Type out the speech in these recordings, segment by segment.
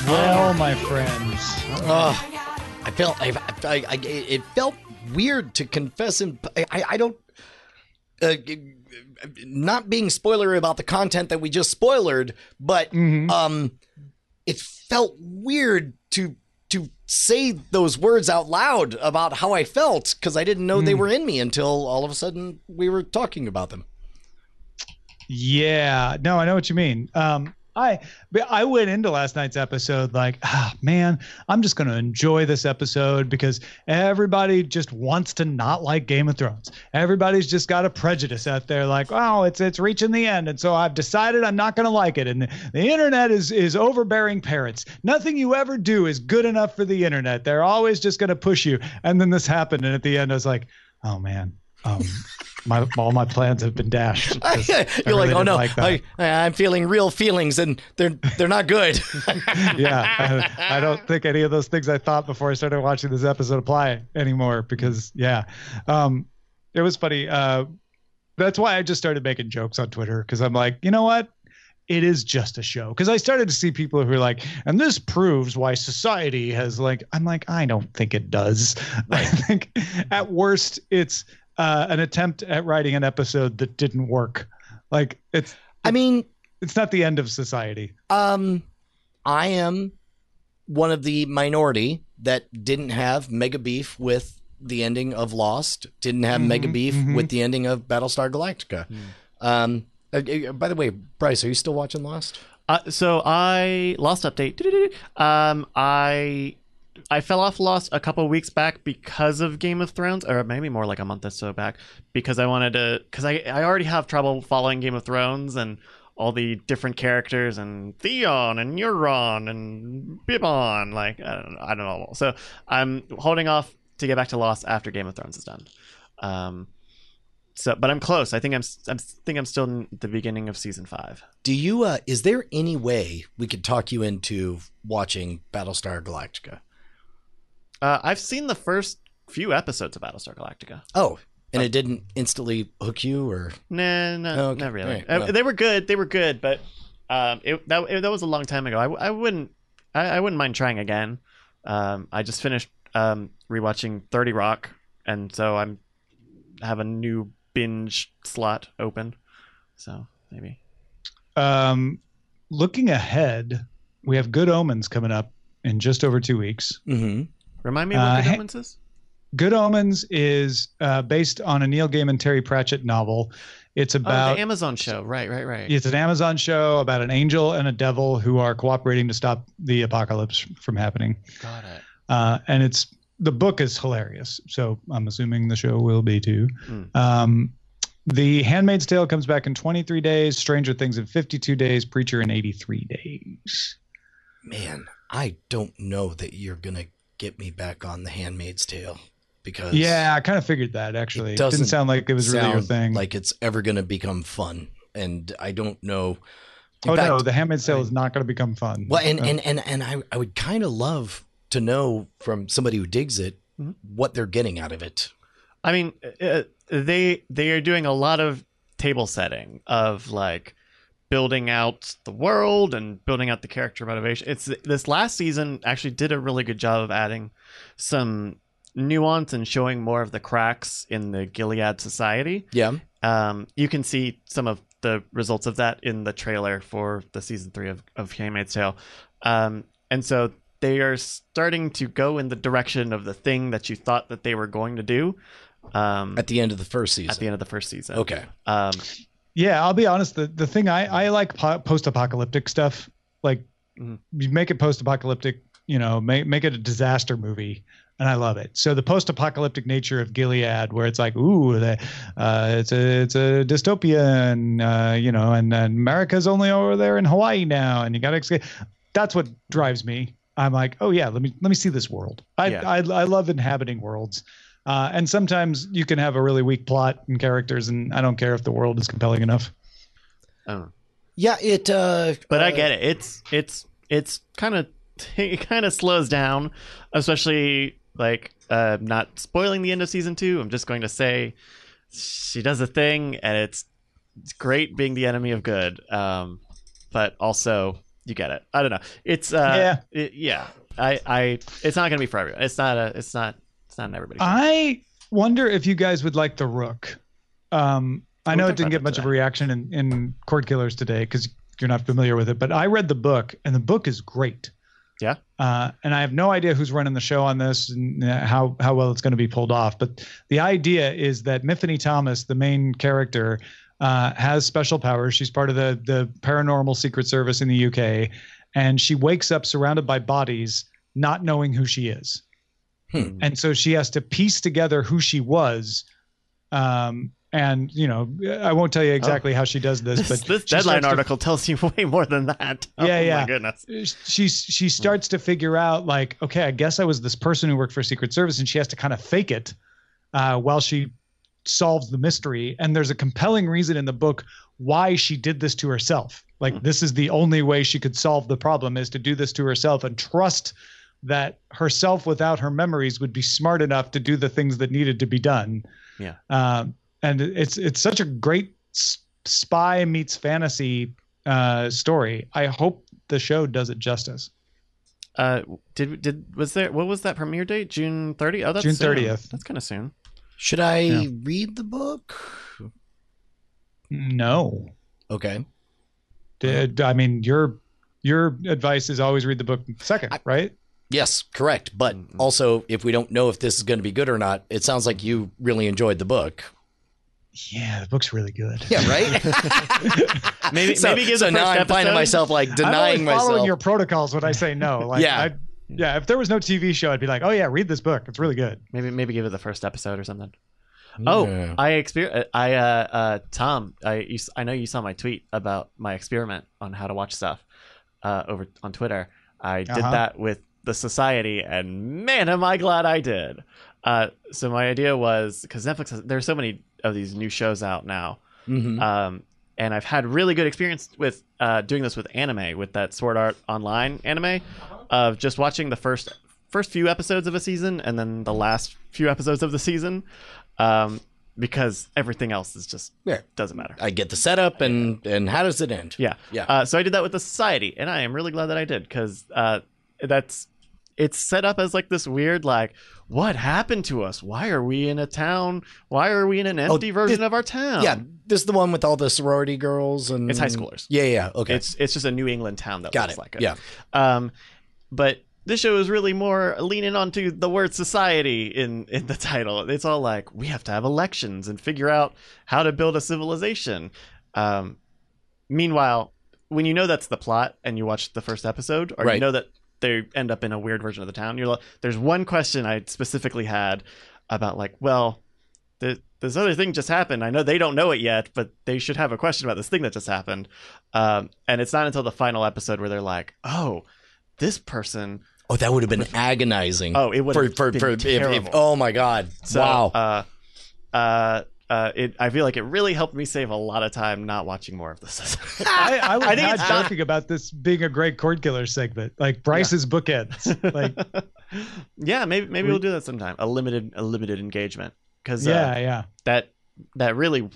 well, my friends. It felt weird to confess, and I don't. Not being spoilery about the content that we just spoilered, but it felt weird to say those words out loud about how I felt, because I didn't know they were in me until all of a sudden we were talking about them. Yeah, no, I know what you mean. I went into last night's episode like, man, I'm just going to enjoy this episode because everybody just wants to not like Game of Thrones. Everybody's just got a prejudice out there like, oh, it's reaching the end. And so I've decided I'm not going to like it. And the internet is overbearing parents. Nothing you ever do is good enough for the internet. They're always just going to push you. And then this happened. And at the end, I was like, oh, man. All my plans have been dashed. You're really like, oh no, like I'm feeling real feelings, and they're not good. Yeah, I don't think any of those things I thought before I started watching this episode apply anymore. Because it was funny. That's why I just started making jokes on Twitter, because I'm like, you know what? It is just a show. Because I started to see people who are like, and this proves why society has like. I'm like, I don't think it does. Right. I think at worst it's an attempt at writing an episode that didn't work. Like it's not the end of society. I am one of the minority that didn't have mega beef with the ending of Lost, didn't have mega beef with the ending of Battlestar Galactica. By the way, Bryce, are you still watching Lost? So I Lost update. I fell off Lost a couple weeks back because of Game of Thrones, or maybe more like a month or so back, because I wanted to, because I already have trouble following Game of Thrones and all the different characters and Theon and Euron and Bibbon, like I don't know. So I'm holding off to get back to Lost after Game of Thrones is done. But I'm close. I think I'm still in the beginning of season 5. Do you? Is there any way we could talk you into watching Battlestar Galactica? I've seen the first few episodes of Battlestar Galactica. Oh, and it didn't instantly hook you, or? No, okay. not really. Right, well. They were good, but that was a long time ago. I wouldn't mind trying again. I just finished rewatching 30 Rock, and so I have a new binge slot open. So maybe. Looking ahead, we have Good Omens coming up in just over 2 weeks. Mm-hmm. Remind me what Good Omens is? Good Omens is based on a Neil Gaiman, Terry Pratchett novel. It's about the Amazon show. Right. It's an Amazon show about an angel and a devil who are cooperating to stop the apocalypse from happening. Got it. And the book is hilarious. So I'm assuming the show will be too. The Handmaid's Tale comes back in 23 days. Stranger Things in 52 days. Preacher in 83 days. Man, I don't know that you're going to get me back on The Handmaid's Tale, because I kind of figured that, actually. It didn't sound like it was really your thing. Like it's ever going to become fun, and I don't know. No, The Handmaid's Tale is not going to become fun. Well, and I would kind of love to know from somebody who digs it what they're getting out of it. I mean, they are doing a lot of table setting of like building out the world and building out the character motivation. This last season actually did a really good job of adding some nuance and showing more of the cracks in the Gilead society. Yeah. You can see some of the results of that in the trailer for the season 3 of Handmaid's Tale. And so they are starting to go in the direction of the thing that you thought that they were going to do. At the end of the first season. Okay. Yeah, I'll be honest. The thing I like post-apocalyptic stuff. Like, you make it post-apocalyptic, make it a disaster movie, and I love it. So the post-apocalyptic nature of Gilead, where it's like, it's a dystopia, and and America's only over there in Hawaii now, and you got to escape. That's what drives me. I'm like, oh yeah, let me see this world. I love inhabiting worlds. And sometimes you can have a really weak plot and characters, and I don't care if the world is compelling enough. Oh, yeah, but I get it. It's kind of slows down, especially like not spoiling the end of season 2. I'm just going to say she does a thing, and it's great being the enemy of good. But also you get it. I don't know. It's it's not gonna be for everyone. It's not an everybody. I wonder if you guys would like The Rook. I know it didn't get much of a reaction in Cord Killers today because you're not familiar with it, but I read the book and the book is great. Yeah. And I have no idea who's running the show on this and how well it's going to be pulled off. But the idea is that Miffany Thomas, the main character, has special powers. She's part of the paranormal secret service in the UK, and she wakes up surrounded by bodies, not knowing who she is. And so she has to piece together who she was. And I won't tell you exactly how she does this, but this Deadline article tells you way more than that. Yeah. My goodness. She starts to figure out, like, okay, I guess I was this person who worked for Secret Service, and she has to kind of fake it while she solves the mystery. And there's a compelling reason in the book why she did this to herself. Like, this is the only way she could solve the problem, is to do this to herself and trust that herself without her memories would be smart enough to do the things that needed to be done. Yeah. And it's such a great spy meets fantasy story. I hope the show does it justice. What was that premiere date? June 30th? Oh, that's June soon. 30th. That's kind of soon. Should I read the book? No. Okay. I mean, your advice is always read the book second, right? Yes, correct. But also, if we don't know if this is going to be good or not, it sounds like you really enjoyed the book. Yeah, the book's really good. Yeah, right? maybe give the first now I'm episode. finding myself like denying I'm myself. following your protocols when I say no. Like, Yeah. If there was no TV show, I'd be like, oh yeah, read this book. It's really good. Maybe give it the first episode or something. Yeah. Tom, I know you saw my tweet about my experiment on how to watch stuff over on Twitter. I did that with The Society, and man, am I glad I did. So my idea was, because Netflix there's so many of these new shows out now, and I've had really good experience with doing this with anime, with that Sword Art Online anime, of just watching the first few episodes of a season and then the last few episodes of the season, because everything else is just doesn't matter. I get the setup and how does it end? Yeah. So I did that with The Society, and I am really glad that I did, because it's set up as like this weird, like, what happened to us? Why are we in a town? Why are we in an empty version of our town? Yeah, this is the one with all the sorority girls and it's high schoolers. Yeah. Okay, it's just a New England town that looks like it. Yeah. But this show is really more leaning onto the word society in the title. It's all like, we have to have elections and figure out how to build a civilization. Meanwhile, when you know that's the plot and you watch the first episode, or you know that they end up in a weird version of the town, you're like, there's one question I specifically had about, like, well, this other thing just happened. I know they don't know it yet, but they should have a question about this thing that just happened. And it's not until the final episode where they're like, oh, this person. Oh, that would have been agonizing. Oh, it would have been terrible. Oh my God! So, wow. I feel like it really helped me save a lot of time not watching more of this. I was not joking about this being a great Cord Killer segment, like Bryce's bookends. Like, yeah, maybe we'll do that sometime. A limited engagement, because that really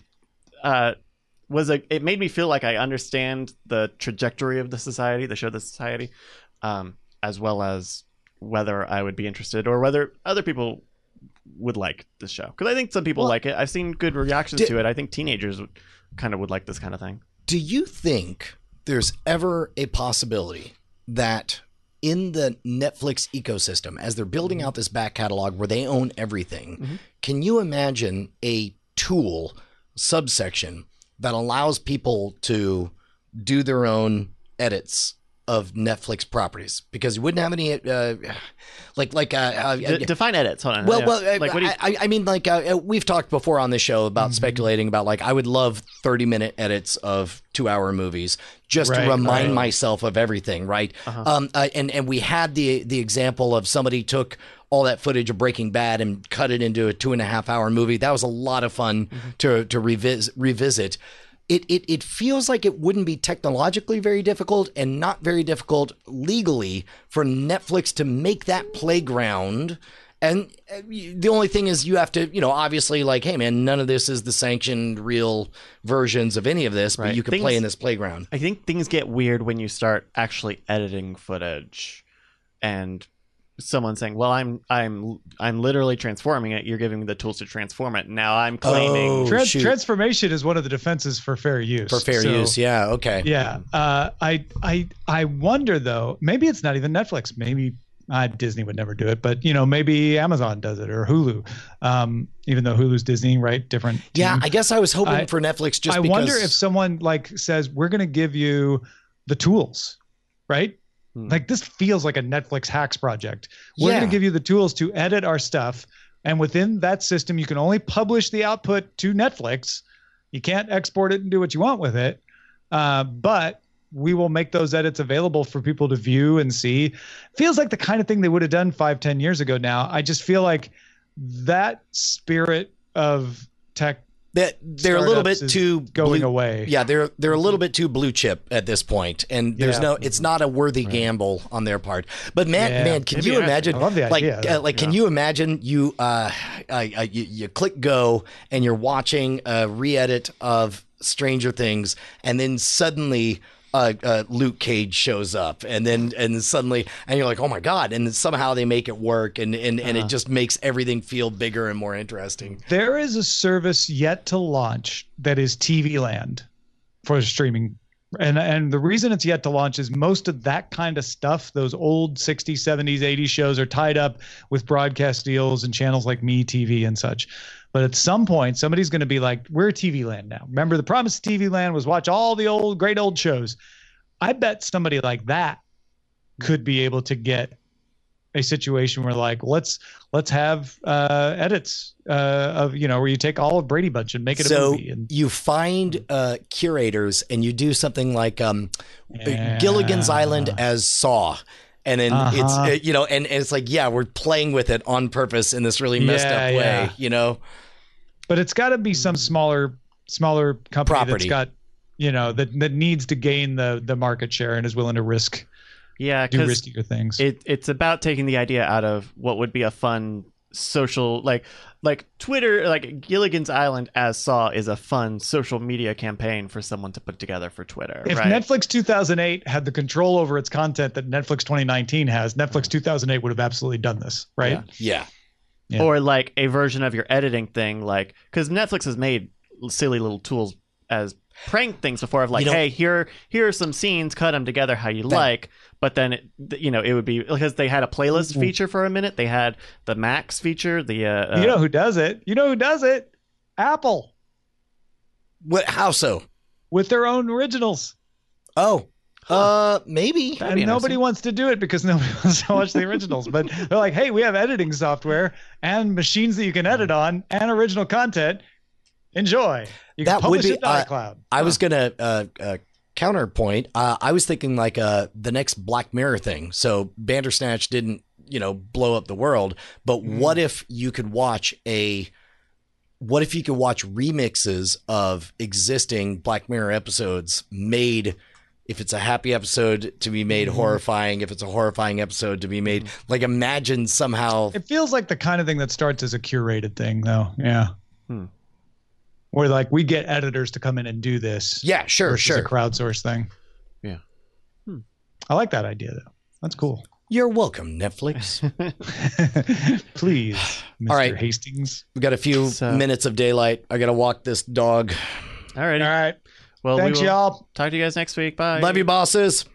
it made me feel like I understand the trajectory of the society, the show, The Society, as well as whether I would be interested or whether other people would like this show, because I think some people like it. I've seen good reactions to it. I think teenagers would like this kind of thing. Do you think there's ever a possibility that in the Netflix ecosystem, as they're building out this back catalog where they own everything, can you imagine a tool subsection that allows people to do their own edits of Netflix properties? Because you wouldn't have any define edits. Hold on. Well, like, what do you... I mean, like, we've talked before on this show about speculating about, like, I would love 30-minute edits of 2-hour movies just to remind myself of everything, right? And we had the example of somebody took all that footage of Breaking Bad and cut it into a 2.5-hour movie. That was a lot of fun to revisit. It feels like it wouldn't be technologically very difficult and not very difficult legally for Netflix to make that playground And the only thing is you have to, obviously like, hey man, none of this is the sanctioned real versions of any of this, but you can play in this playground. I think things get weird when you start actually editing footage and someone saying, well, I'm literally transforming it. You're giving me the tools to transform it. Now I'm claiming transformation is one of the defenses for fair use. For fair use. Yeah. Okay. Yeah. I wonder though, maybe it's not even Netflix. Maybe Disney would never do it, but maybe Amazon does it or Hulu. Even though Hulu's Disney, right? Different team. Yeah. I guess I was hoping for Netflix just because. I wonder if someone like says, we're going to give you the tools, right? Like this feels like a Netflix hacks project. We're going to give you the tools to edit our stuff. And within that system, you can only publish the output to Netflix. You can't export it and do what you want with it. But we will make those edits available for people to view and see. Feels like the kind of thing they would have done 5-10 years ago now. I just feel like that spirit of tech that they're a little bit too going away. Yeah, they're a little bit too blue chip at this point, and there's it's not a worthy gamble on their part. But man, can you imagine? I love the idea. Can you imagine you click go and you're watching a re-edit of Stranger Things, and then suddenly Luke Cage shows up, and suddenly you're like, oh my god, and somehow they make it work, and it just makes everything feel bigger and more interesting. There is a service yet to launch that is TV Land for streaming, and the reason it's yet to launch is most of that kind of stuff, those old 60s, 70s, 80s shows are tied up with broadcast deals and channels like MeTV and such. But at some point, somebody's going to be like, we're TV Land now. Remember, the promise of TV Land was watch all the great old shows. I bet somebody like that could be able to get a situation where like, let's have edits of, where you take all of Brady Bunch and make it a movie. And you find curators and you do something like Gilligan's Island as Saw. And then it's, and it's like, we're playing with it on purpose in this really messed up way, But it's got to be some smaller company that's got, that needs to gain the market share and is willing to risk. Yeah, do riskier things. It's about taking the idea out of what would be a fun social, like Twitter, like Gilligan's Island as Saw is a fun social media campaign for someone to put together for Twitter. If Netflix 2008 had the control over its content that Netflix 2019 has, Netflix 2008 would have absolutely done this, right? Yeah. Or like a version of your editing thing, like, because Netflix has made silly little tools as prank things before of like, hey, here are some scenes, cut them together how you like. But then it would be because they had a playlist feature for a minute. They had the Max feature. The you know who does it? Apple. What? How so? With their own originals. Oh. Maybe. And nobody wants to do it because nobody wants to watch the originals. But they're like, hey, we have editing software and machines that you can edit on and original content. Enjoy. You can publish it to iCloud. I was gonna counterpoint. I was thinking like the next Black Mirror thing. So Bandersnatch didn't blow up the world, but what if you could watch remixes of existing Black Mirror episodes made? If it's a happy episode, to be made horrifying. If it's a horrifying episode, to be made like, imagine somehow. It feels like the kind of thing that starts as a curated thing, though. Yeah. Where like we get editors to come in and do this. Yeah, sure. A crowdsource thing. Yeah. I like that idea, though. That's cool. You're welcome, Netflix. Please, Mr. All right. Hastings. We got a few minutes of daylight. I got to walk this dog. All right. All right. Well, thanks, y'all. Talk to you guys next week. Bye. Love you, bosses.